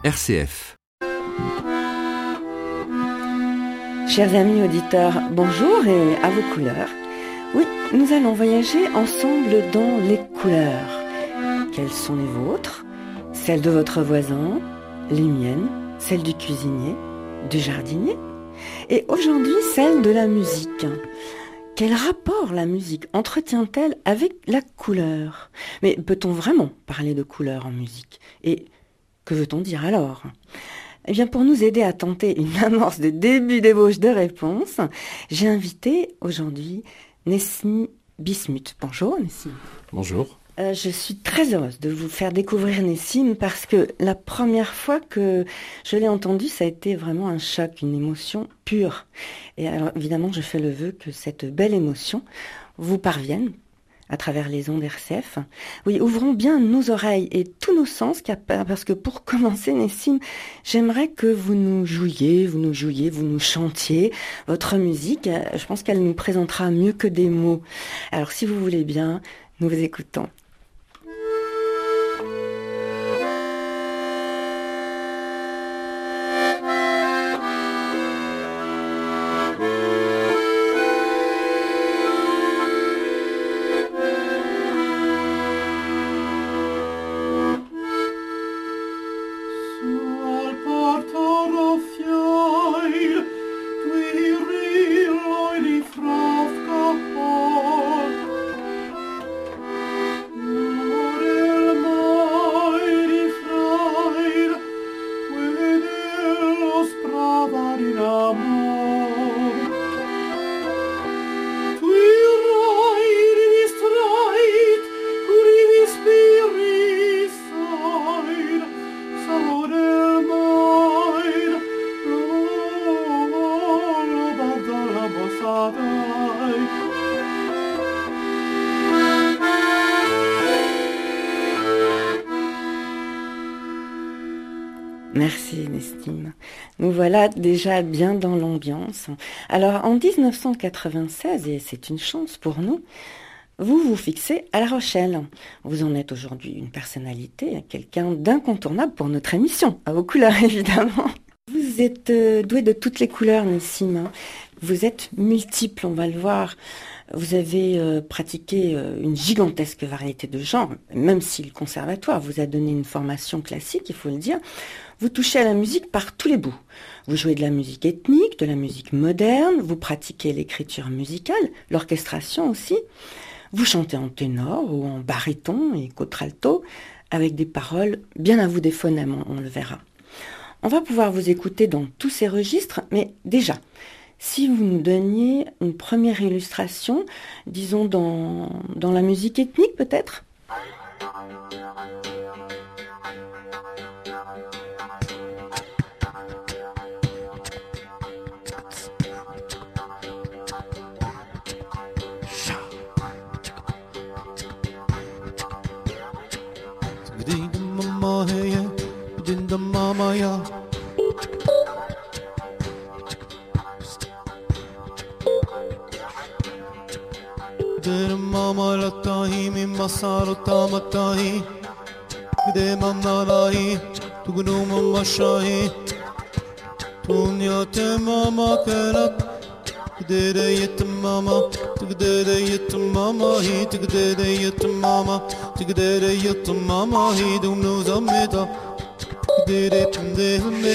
RCF. Chers amis auditeurs, bonjour et à vos couleurs. Oui, nous allons voyager ensemble dans les couleurs. Quelles sont les vôtres? Celles de votre voisin, les miennes, celles du cuisinier, du jardinier. Et aujourd'hui, celle de la musique. Quel rapport la musique entretient-elle avec la couleur? Mais peut-on vraiment parler de couleur en musique? Et que veut-on dire alors? Eh bien, pour nous aider à tenter une amorce de début d'ébauche de réponse, j'ai invité aujourd'hui Nessim Bismuth. Bonjour Nessim. Bonjour. Je suis très heureuse de vous faire découvrir Nessim parce que la première fois que je l'ai entendu, ça a été vraiment un choc, une émotion pure. Et alors évidemment, je fais le vœu que cette belle émotion vous parvienne à travers les ondes RCF. Oui, ouvrons bien nos oreilles et tous nos sens, parce que pour commencer, Nessim, j'aimerais que vous nous jouiez, vous nous chantiez votre musique. Je pense qu'elle nous présentera mieux que des mots. Alors si vous voulez bien, nous vous écoutons. Merci Nessim. Nous voilà déjà bien dans l'ambiance. Alors en 1996, et c'est une chance pour nous, vous vous fixez à La Rochelle. Vous en êtes aujourd'hui une personnalité, quelqu'un d'incontournable pour notre émission, à vos couleurs évidemment. Vous êtes doué de toutes les couleurs Nessim. Vous êtes multiple, on va le voir. Vous avez pratiqué une gigantesque variété de genres, même si le conservatoire vous a donné une formation classique, il faut le dire. Vous touchez à la musique par tous les bouts. Vous jouez de la musique ethnique, de la musique moderne, vous pratiquez l'écriture musicale, l'orchestration aussi. Vous chantez en ténor ou en baryton et contralto, avec des paroles bien à vous des phonèmes, on le verra. On va pouvoir vous écouter dans tous ces registres, mais déjà, si vous nous donniez une première illustration, disons dans la musique ethnique peut-être ? Mama latahi mi masaro tamatahi de mamnarahi tugnu mama shahi tunya te mama kerak de yet mama tugde yet mama hi tugde yet mama hi dumnu zameta tugde me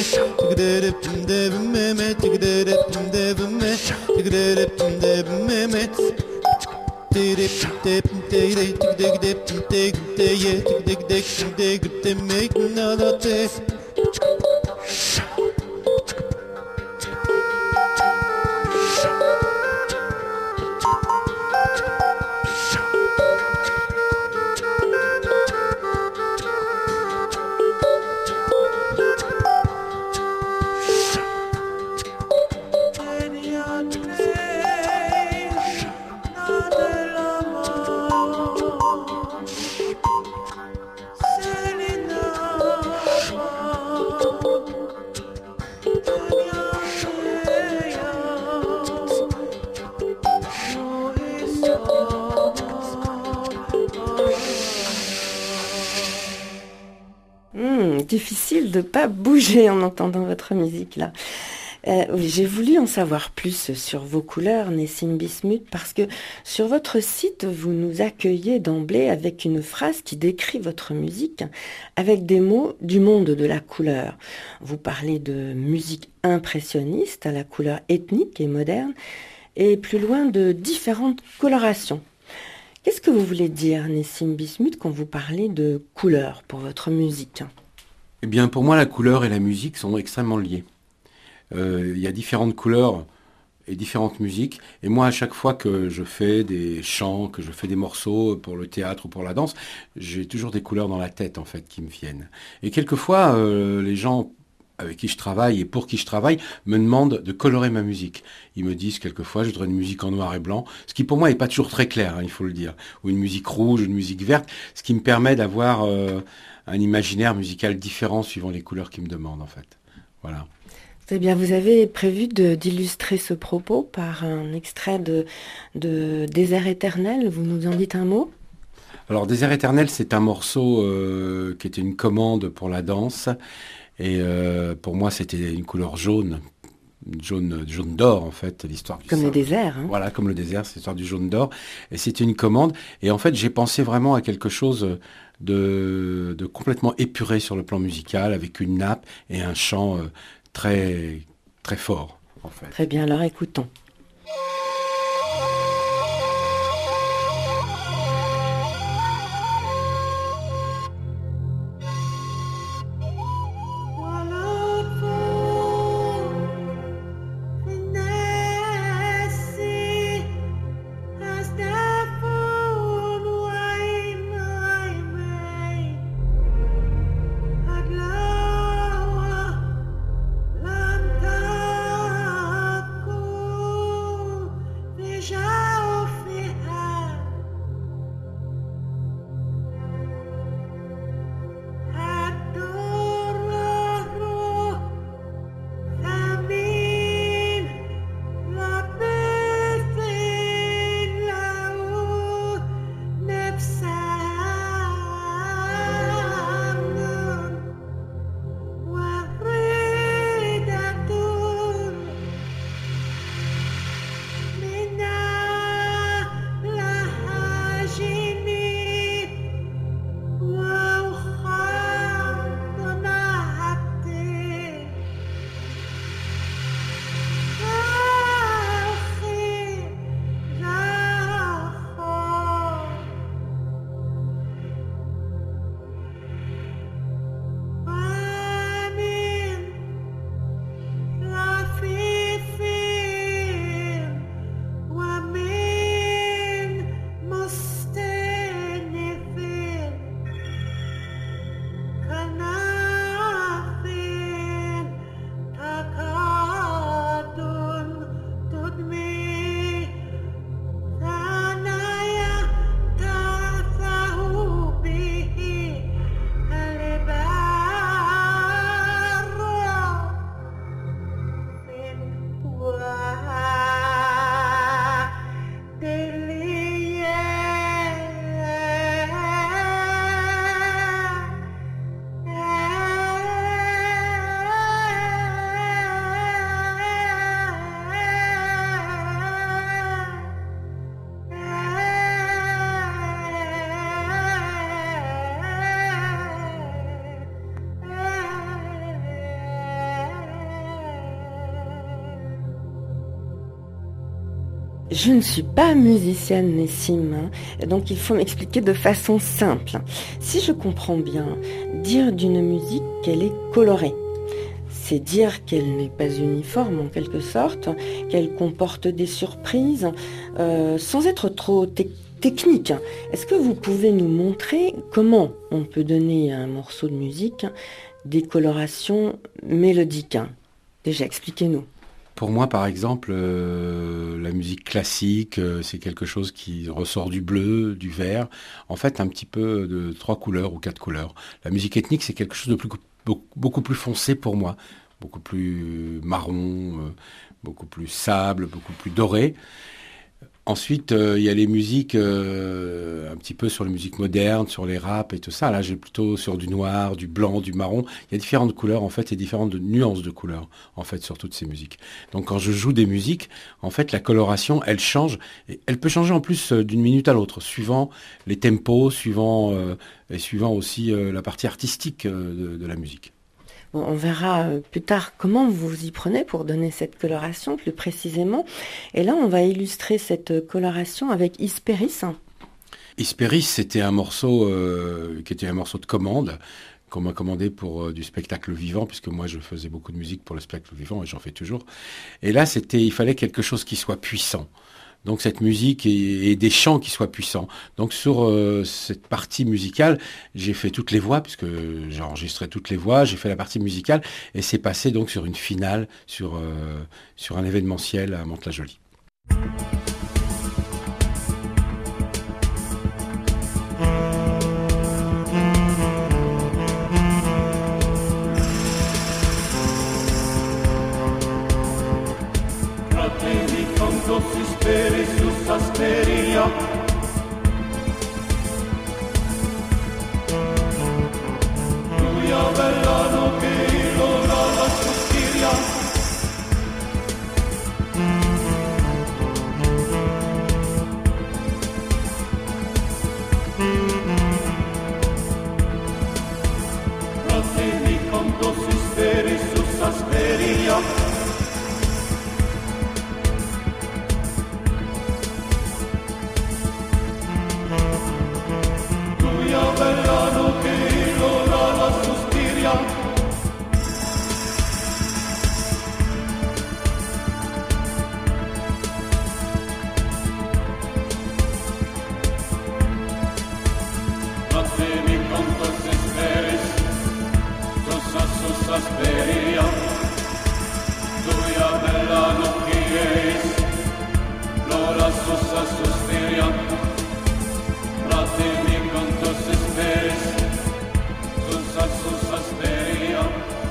Difficile de ne pas bouger en entendant votre musique là. Oui, j'ai voulu en savoir plus sur vos couleurs, Nessim Bismuth, parce que sur votre site, vous nous accueillez d'emblée avec une phrase qui décrit votre musique, avec des mots du monde de la couleur. Vous parlez de musique impressionniste à la couleur ethnique et moderne, et plus loin de différentes colorations. Qu'est-ce que vous voulez dire, Nessim Bismuth, quand vous parlez de couleur pour votre musique? Eh bien, pour moi, la couleur et la musique sont extrêmement liées. Il y a différentes couleurs et différentes musiques. Et moi, à chaque fois que je fais des chants, que je fais des morceaux pour le théâtre ou pour la danse, j'ai toujours des couleurs dans la tête, en fait, qui me viennent. Et quelquefois, les gens avec qui je travaille et pour qui je travaille me demandent de colorer ma musique. Ils me disent quelquefois, je voudrais une musique en noir et blanc, ce qui pour moi n'est pas toujours très clair, il faut le dire. Ou une musique rouge, une musique verte, ce qui me permet d'avoir un imaginaire musical différent suivant les couleurs qu'ils me demandent, en fait. Voilà. Eh bien, vous avez prévu d'illustrer ce propos par un extrait de Désert éternel. Vous nous en dites un mot? Alors, Désert éternel, c'est un morceau qui était une commande pour la danse. Et pour moi, c'était une couleur jaune. Jaune d'or, en fait, l'histoire du Comme le désert. Hein. Voilà, comme le désert, c'est l'histoire du jaune d'or. Et c'était une commande. Et en fait, j'ai pensé vraiment à quelque chose de complètement épuré sur le plan musical, avec une nappe et un chant très, très fort, en fait. Très bien, alors écoutons. Je ne suis pas musicienne, Nessim, hein, donc il faut m'expliquer de façon simple. Si je comprends bien, dire d'une musique qu'elle est colorée, c'est dire qu'elle n'est pas uniforme en quelque sorte, qu'elle comporte des surprises, sans être trop technique. Est-ce que vous pouvez nous montrer comment on peut donner à un morceau de musique des colorations mélodiques? Déjà, expliquez-nous. Pour moi, par exemple, la musique classique, c'est quelque chose qui ressort du bleu, du vert, en fait un petit peu de 3 couleurs ou 4 couleurs. La musique ethnique, c'est quelque chose de beaucoup plus foncé pour moi, beaucoup plus marron, beaucoup plus sable, beaucoup plus doré. Ensuite, il y a les musiques un petit peu sur les musiques modernes, sur les raps et tout ça. Là, j'ai plutôt sur du noir, du blanc, du marron. Il y a différentes couleurs en fait et différentes nuances de couleurs en fait sur toutes ces musiques. Donc quand je joue des musiques, en fait, la coloration, elle change. Et elle peut changer en plus d'une minute à l'autre, suivant les tempos, et suivant aussi la partie artistique de la musique. Bon, on verra plus tard comment vous y prenez pour donner cette coloration plus précisément. Et là, on va illustrer cette coloration avec Hesperis. Hesperis, c'était un morceau qui était un morceau de commande qu'on m'a commandé pour du spectacle vivant, puisque moi je faisais beaucoup de musique pour le spectacle vivant et j'en fais toujours. Et là, il fallait quelque chose qui soit puissant. Donc cette musique et des chants qui soient puissants. Donc sur cette partie musicale, j'ai fait toutes les voix, puisque j'ai enregistré toutes les voix, j'ai fait la partie musicale, et c'est passé donc sur une finale, sur un événementiel à Mantes-la-Jolie. Asperia Giulia bella che l'ora la sospiria Fratelli quanto si speri su Asperia bellano che l'ora la sospiria Fatemi conto se speris sus asperia Tuia bellano che eis l'ora sus sospiria Fatemi conto se speris sus asperia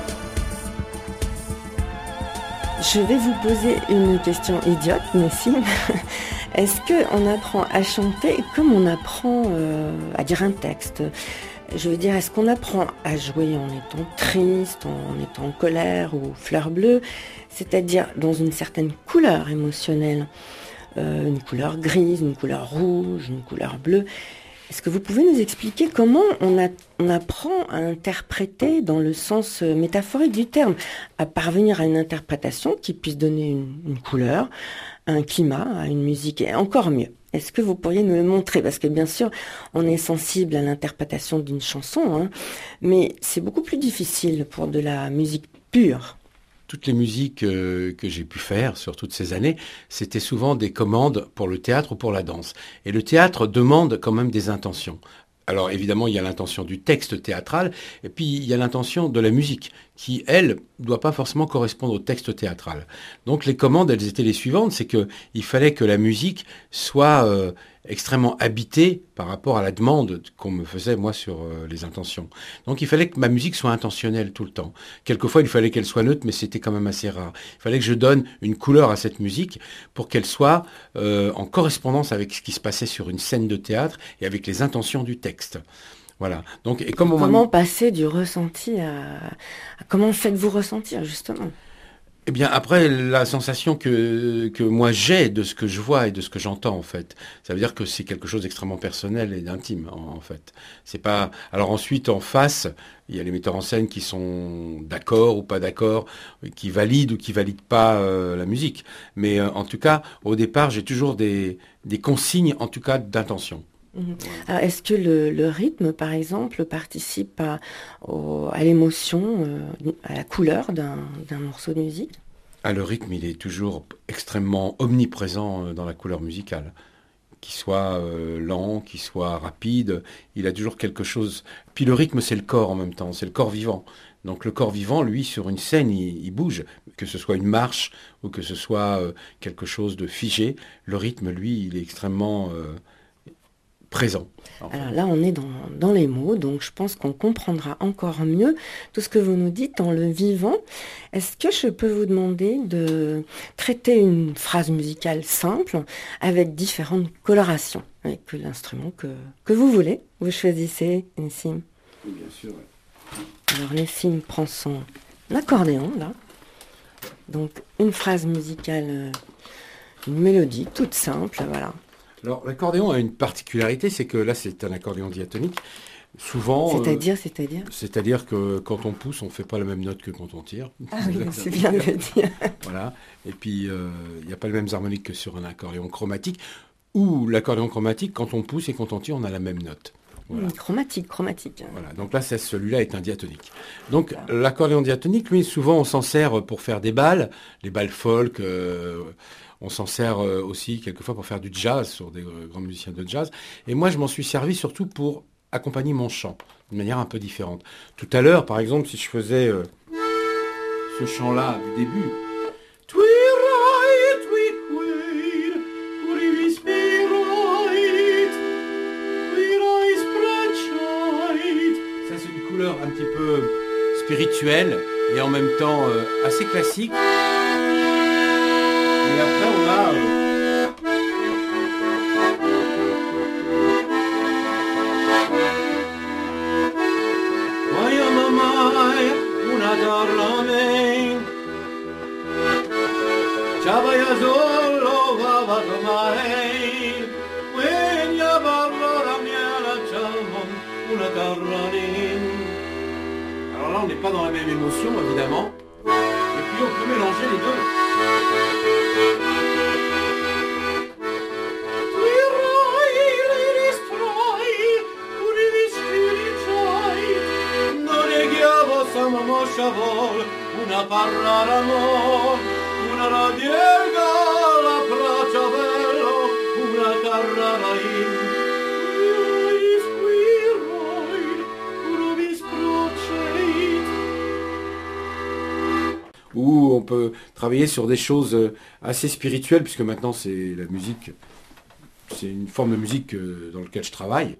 Je vais vous poser une question idiote, Nessim. Est-ce qu'on apprend à chanter comme on apprend à dire un texte ? Je veux dire, est-ce qu'on apprend à jouer en étant triste, en étant en colère ou fleur bleue, c'est-à-dire dans une certaine couleur émotionnelle, une couleur grise, une couleur rouge, une couleur bleue ? Est-ce que vous pouvez nous expliquer comment on apprend à interpréter dans le sens métaphorique du terme, à parvenir à une interprétation qui puisse donner une couleur, un climat, à une musique, et encore mieux? Est-ce que vous pourriez nous le montrer? Parce que bien sûr, on est sensible à l'interprétation d'une chanson, hein, mais c'est beaucoup plus difficile pour de la musique pure. Toutes les musiques que j'ai pu faire sur toutes ces années, c'était souvent des commandes pour le théâtre ou pour la danse. Et le théâtre demande quand même des intentions. Alors évidemment, il y a l'intention du texte théâtral, et puis il y a l'intention de la musique, qui, elle, ne doit pas forcément correspondre au texte théâtral. Donc les commandes, elles étaient les suivantes, c'est qu'il fallait que la musique soit extrêmement habitée par rapport à la demande qu'on me faisait, moi, sur les intentions. Donc il fallait que ma musique soit intentionnelle tout le temps. Quelquefois, il fallait qu'elle soit neutre, mais c'était quand même assez rare. Il fallait que je donne une couleur à cette musique pour qu'elle soit en correspondance avec ce qui se passait sur une scène de théâtre et avec les intentions du texte. Voilà. Donc, et comment passer du ressenti à comment faites-vous ressentir, justement? Eh bien, après, la sensation que moi j'ai de ce que je vois et de ce que j'entends, en fait, ça veut dire que c'est quelque chose d'extrêmement personnel et d'intime, en fait. C'est pas. Alors ensuite, en face, il y a les metteurs en scène qui sont d'accord ou pas d'accord, qui valident ou qui valident pas la musique. Mais en tout cas, au départ, j'ai toujours des consignes, en tout cas, d'intention. Alors, est-ce que le rythme, par exemple, participe à l'émotion, à la couleur d'un morceau de musique? Le rythme, il est toujours extrêmement omniprésent dans la couleur musicale. Qu'il soit lent, qu'il soit rapide, il a toujours quelque chose. Puis le rythme, c'est le corps en même temps, c'est le corps vivant. Donc le corps vivant, lui, sur une scène, il bouge. Que ce soit une marche ou que ce soit quelque chose de figé, le rythme, lui, il est extrêmement présent. En fait. Alors là, on est dans les mots, donc je pense qu'on comprendra encore mieux tout ce que vous nous dites en le vivant. Est-ce que je peux vous demander de traiter une phrase musicale simple avec différentes colorations, avec l'instrument que vous voulez? Vous choisissez, Nessim. Oui, bien sûr. Ouais. Alors Nessim prend son accordéon, là. Donc une phrase musicale, une mélodie toute simple, voilà. Alors, l'accordéon a une particularité, c'est que là, c'est un accordéon diatonique. Souvent... C'est-à-dire que quand on pousse, on ne fait pas la même note que quand on tire. Ah oui, c'est bien de le dire. Voilà. Et puis, il n'y a pas les mêmes harmoniques que sur un accordéon chromatique. Ou l'accordéon chromatique, quand on pousse et quand on tire, on a la même note. Voilà. Chromatique. Voilà. Donc là, celui-là est un diatonique. Donc, l'accordéon diatonique, lui, souvent, on s'en sert pour faire des balles, les balles folk... On s'en sert aussi quelquefois pour faire du jazz sur des grands musiciens de jazz. Et moi, je m'en suis servi surtout pour accompagner mon chant, d'une manière un peu différente. Tout à l'heure, par exemple, si je faisais ce chant-là du début. Ça, c'est une couleur un petit peu spirituelle et en même temps assez classique. Et après, on a... Alors là, on n'est pas dans la même émotion, évidemment. Et puis, on peut mélanger les deux. Una parla d'amor, una radiega, la braccia bello, una carrara où on peut travailler sur des choses assez spirituelles, puisque maintenant c'est la musique, c'est une forme de musique dans laquelle je travaille.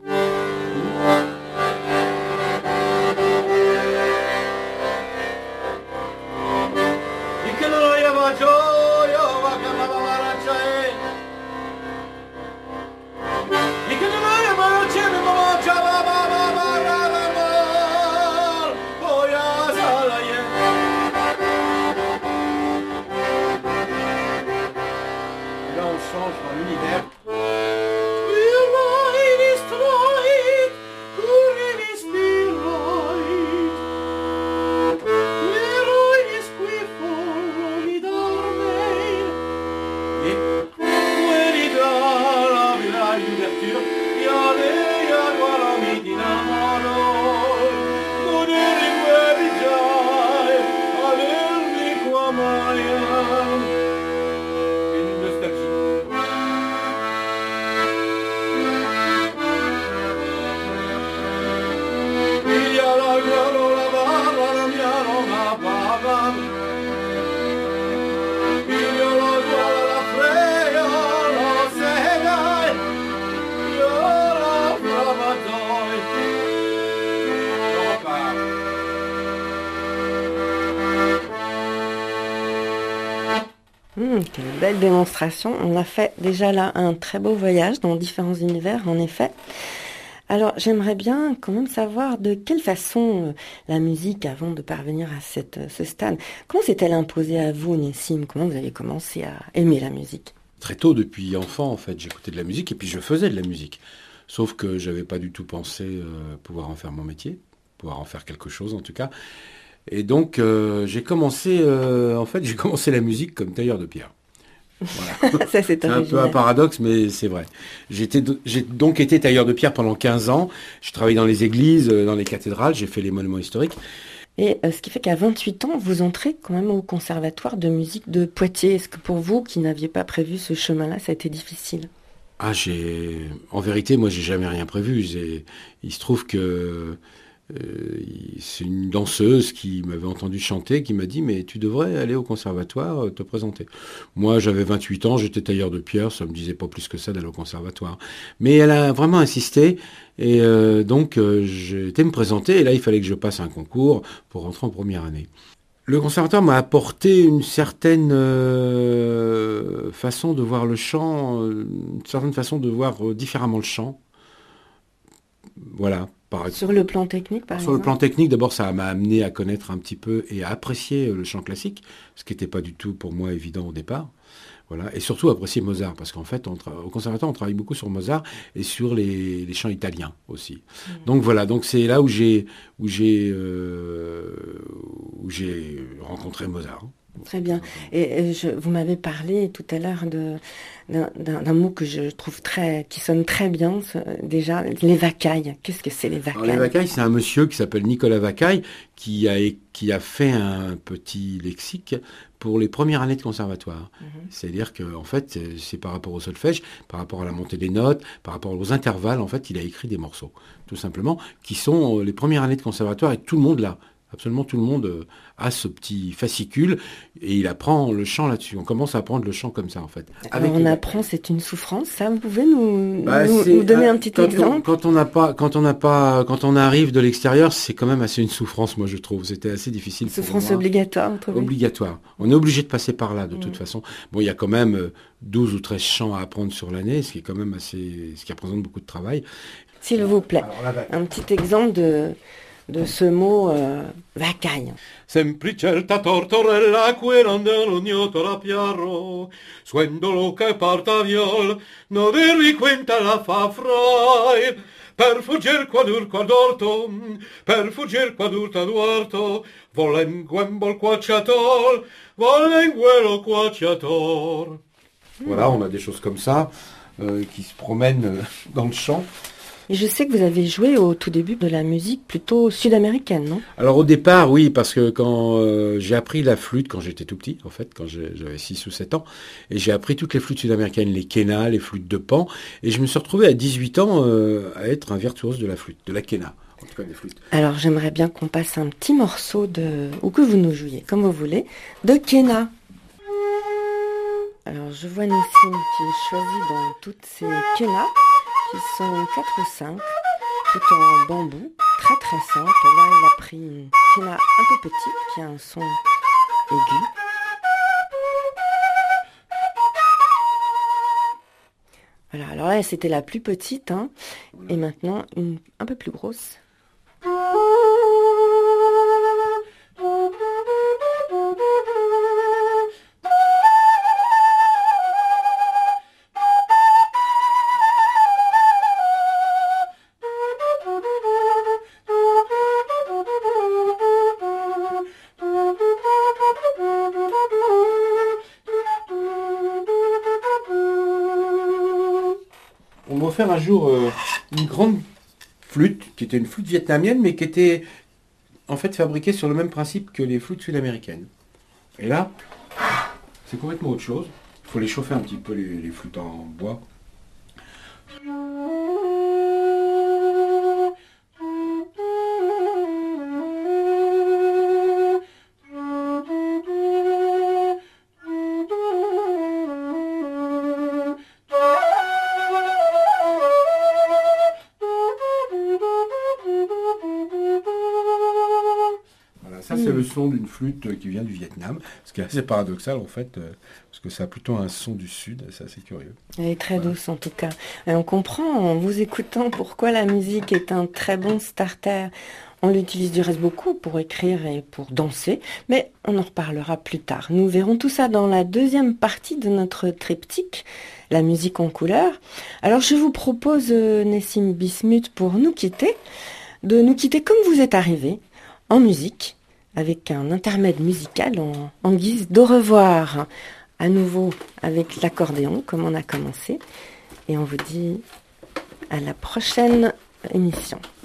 Quelle belle démonstration. On a fait déjà là un très beau voyage dans différents univers, en effet. Alors, j'aimerais bien quand même savoir de quelle façon la musique, avant de parvenir à ce stade, comment s'est-elle imposée à vous, Nessim? Comment vous avez commencé à aimer la musique? Très tôt, depuis enfant, en fait, j'écoutais de la musique et puis je faisais de la musique. Sauf que j'avais pas du tout pensé pouvoir en faire mon métier, pouvoir en faire quelque chose en tout cas. Et donc, j'ai commencé la musique comme tailleur de pierre. Voilà. Ça, c'est un peu un paradoxe, mais c'est vrai. J'ai donc été tailleur de pierre pendant 15 ans. J'ai travaillé dans les églises, dans les cathédrales, j'ai fait les monuments historiques. Et ce qui fait qu'à 28 ans, vous entrez quand même au conservatoire de musique de Poitiers. Est-ce que pour vous, qui n'aviez pas prévu ce chemin-là, ça a été difficile? En vérité, moi, j'ai jamais rien prévu. Il se trouve que C'est une danseuse qui m'avait entendu chanter, qui m'a dit mais tu devrais aller au conservatoire te présenter. Moi j'avais 28 ans, j'étais tailleur de pierre, ça me disait pas plus que ça d'aller au conservatoire. Mais elle a vraiment insisté et donc j'ai été me présenter et là il fallait que je passe un concours pour rentrer en première année. Le conservatoire m'a apporté une certaine façon de voir le chant, une certaine façon de voir différemment le chant. Voilà. Sur le plan technique, par exemple. Sur le plan technique, d'abord, ça m'a amené à connaître un petit peu et à apprécier le chant classique, ce qui n'était pas du tout pour moi évident au départ. Voilà. Et surtout apprécier Mozart, parce qu'en fait, au conservatoire, on travaille beaucoup sur Mozart et sur les chants italiens aussi. Donc voilà, donc c'est là où j'ai rencontré Mozart. Très bien. Et vous m'avez parlé tout à l'heure d'un mot que je trouve qui sonne très bien, déjà, les vacailles. Qu'est-ce que c'est les vacailles? Alors, les vacailles, c'est un monsieur qui s'appelle Nicolas Vacaille, qui a fait un petit lexique pour les premières années de conservatoire. C'est-à-dire qu'en fait, c'est par rapport au solfège, par rapport à la montée des notes, par rapport aux intervalles, en fait, il a écrit des morceaux, tout simplement, qui sont les premières années de conservatoire et tout le monde l'a. Absolument tout le monde a ce petit fascicule et il apprend le chant là-dessus. On commence à apprendre le chant comme ça en fait. Alors on apprend, c'est une souffrance. Ça, vous pouvez nous donner un petit exemple? Quand on arrive de l'extérieur, c'est quand même assez une souffrance, moi je trouve. C'était assez difficile. Souffrance obligatoire, obligatoire. On est obligé de passer par là de toute façon. Bon, il y a quand même 12 ou 13 chants à apprendre sur l'année, ce qui est quand même ce qui représente beaucoup de travail. S'il vous plaît, un petit exemple de ce mot vacaille. Semplicelta tortorella querandell'ognoto la piarro, suendolo che parta viol, no dirvi quenta la fa frai, per fuggir quadorto, per fuggir quadurta duarto, volenguembol quacciator, volenguelo quacciator. Voilà, on a des choses comme ça qui se promènent dans le chant. Et je sais que vous avez joué au tout début de la musique plutôt sud-américaine, non? Alors au départ, oui, parce que quand j'ai appris la flûte quand j'étais tout petit, en fait, quand j'avais 6 ou 7 ans, et j'ai appris toutes les flûtes sud-américaines, les quenas, les flûtes de Pan, et je me suis retrouvé à 18 ans à être un virtuose de la flûte, de la quena, en tout cas des flûtes. Alors j'aimerais bien qu'on passe un petit morceau ou que vous nous jouiez, comme vous voulez, de quena. Alors je vois Nessim qui choisit dans toutes ces quenas, qui sont 4 ou 5, tout en bambou, très très simple. Là, il a pris une quena un peu petite, qui a un son aigu. Voilà, alors là, c'était la plus petite, hein, et maintenant, une un peu plus grosse. On m'a offert un jour une grande flûte, qui était une flûte vietnamienne, mais qui était en fait fabriquée sur le même principe que les flûtes sud-américaines. Et là, c'est complètement autre chose. Il faut les chauffer un petit peu, les flûtes en bois. Ça, c'est le son d'une flûte qui vient du Vietnam, ce qui est assez paradoxal en fait, parce que ça a plutôt un son du sud, c'est assez curieux. Elle est très douce en tout cas. Et on comprend en vous écoutant pourquoi la musique est un très bon starter. On l'utilise du reste beaucoup pour écrire et pour danser, mais on en reparlera plus tard. Nous verrons tout ça dans la deuxième partie de notre triptyque, la musique en couleur. Alors je vous propose, Nessim Bismuth, pour nous quitter, de nous quitter comme vous êtes arrivé, en musique, avec un intermède musical en guise d'au revoir, à nouveau avec l'accordéon, comme on a commencé. Et on vous dit à la prochaine émission.